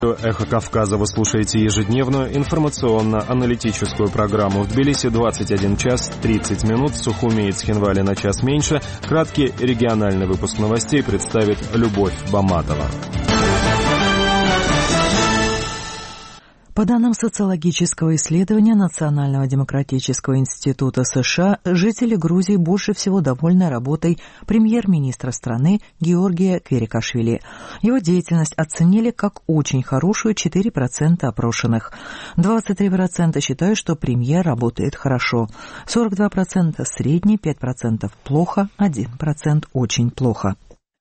«Эхо Кавказа» вы слушаете ежедневную информационно-аналитическую программу. В Тбилиси 21 час 30 минут, в Сухуми и Цхинвале на час меньше. Краткий региональный выпуск новостей представит Любовь Баматова. По данным социологического исследования Национального демократического института США, жители Грузии больше всего довольны работой премьер-министра страны Георгия Квирикашвили. Его деятельность оценили как очень хорошую 4% опрошенных. 23% считают, что премьер работает хорошо, 42% средний, 5% плохо, 1% очень плохо.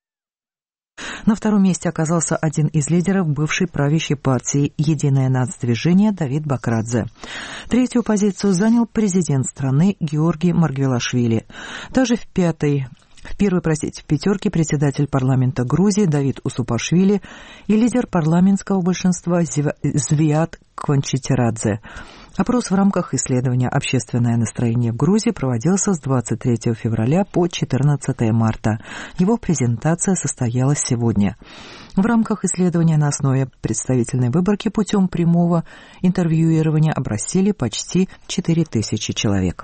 На втором месте оказался один из лидеров бывшей правящей партии «Единое нацдвижение» Давид Бакрадзе. Третью позицию занял президент страны Георгий Маргвелашвили. Также в пятерке председатель парламента Грузии Давид Усупашвили и лидер парламентского большинства Звиат Кванчитирадзе. Опрос в рамках исследования «Общественное настроение в Грузии» проводился с 23 февраля по 14 марта. Его презентация состоялась сегодня. В рамках исследования на основе представительной выборки путем прямого интервьюирования опросили почти 4000 человек.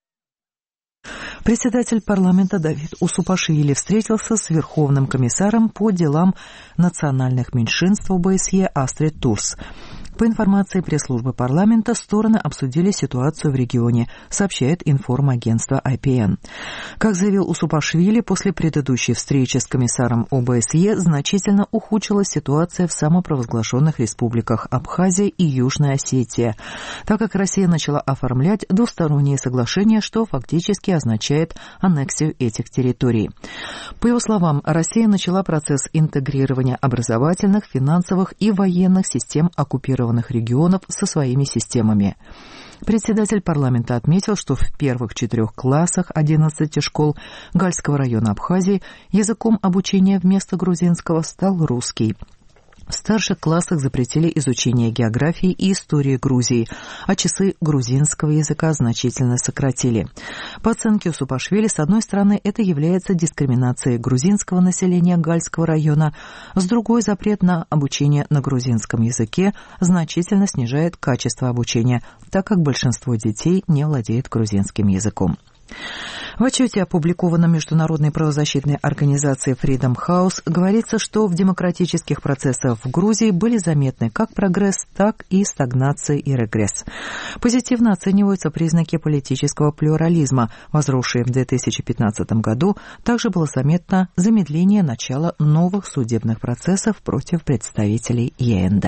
Председатель парламента Давид Усупашвили встретился с Верховным комиссаром по делам национальных меньшинств ОБСЕ Астрид Турс. По информации пресс-службы парламента, стороны обсудили ситуацию в регионе, сообщает информагентство IPN. Как заявил Усупашвили, после предыдущей встречи с комиссаром ОБСЕ значительно ухудшилась ситуация в самопровозглашенных республиках Абхазия и Южная Осетия, так как Россия начала оформлять двусторонние соглашения, что фактически означает аннексию этих территорий. По его словам, Россия начала процесс интегрирования образовательных, финансовых и военных систем оккупированных регионов со своими системами. Председатель парламента отметил, что в первых 4 классах 11 школ Гальского района Абхазии языком обучения вместо грузинского стал русский. В старших классах запретили изучение географии и истории Грузии, а часы грузинского языка значительно сократили. По оценке Усупашвили, с одной стороны, это является дискриминацией грузинского населения Гальского района, с другой, запрет на обучение на грузинском языке значительно снижает качество обучения, так как большинство детей не владеет грузинским языком. В отчете, опубликованном международной правозащитной организацией Freedom House, говорится, что в демократических процессах в Грузии были заметны как прогресс, так и стагнация и регресс. Позитивно оцениваются признаки политического плюрализма. Возросшие в 2015 году также было заметно замедление начала новых судебных процессов против представителей ЕНД.